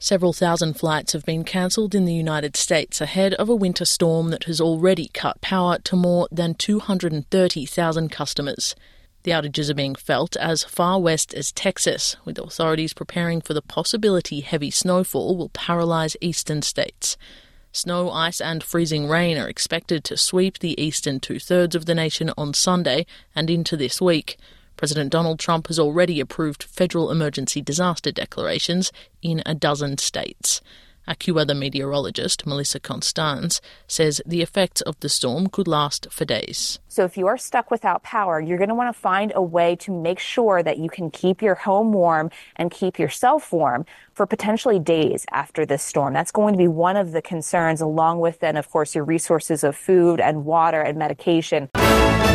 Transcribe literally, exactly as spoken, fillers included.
Several thousand flights have been cancelled in the United States ahead of a winter storm that has already cut power to more than two hundred thirty thousand customers. The outages are being felt as far west as Texas, with authorities preparing for the possibility heavy snowfall will paralyse eastern states. Snow, ice and freezing rain are expected to sweep the eastern two-thirds of the nation on Sunday and into this week. President Donald Trump has already approved federal emergency disaster declarations in a dozen states. AccuWeather meteorologist Melissa Constance says the effects of the storm could last for days. So if you are stuck without power, you're going to want to find a way to make sure that you can keep your home warm and keep yourself warm for potentially days after this storm. That's going to be one of the concerns, along with then, of course, your resources of food and water and medication.